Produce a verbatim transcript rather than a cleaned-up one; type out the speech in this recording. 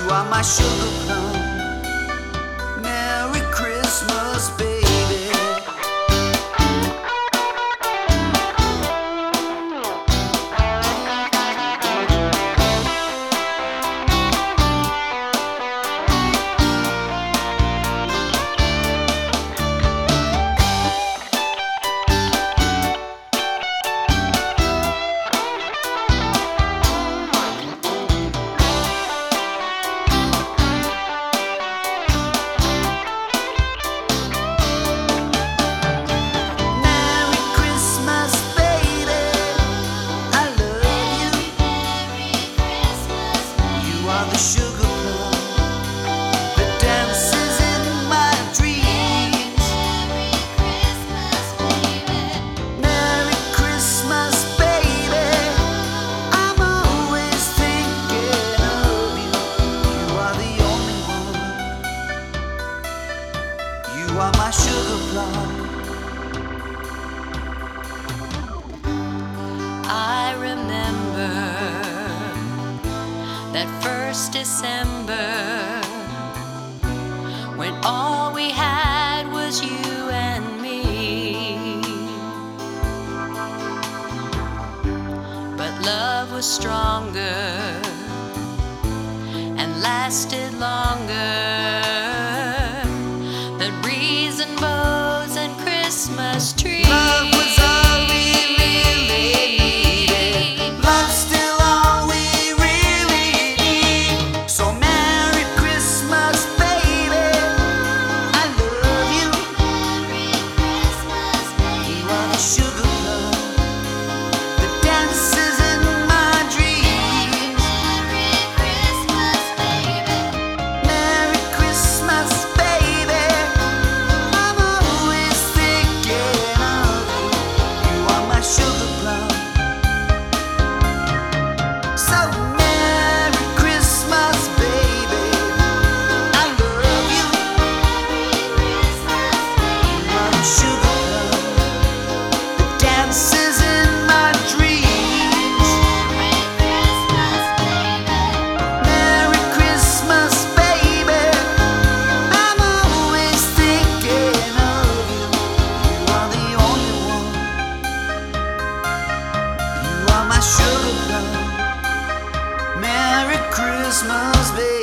You are my sugar plum. Merry Christmas, baby. The sugar plum that dances in my dreams. Merry Christmas, baby. I'm always thinking of you. You are the only one. You are my sugar plum. I remember that first December, when all we had was you and me. But love was stronger and lasted longer than reason bows and Christmas trees. Love was all we really needed. Love's still all we really need. So Merry Christmas, baby. I love you. You are the sugar plum that dances in my dreams. Merry Christmas, baby. I'm always thinking of you. You are my sugar plum. So Merry Christmas, baby. I love you. You are the sugar plum that dances in my dreams. Merry Christmas, baby. I'm always thinking of you. You are the only one. You are my sugar plum. Merry Christmas, baby.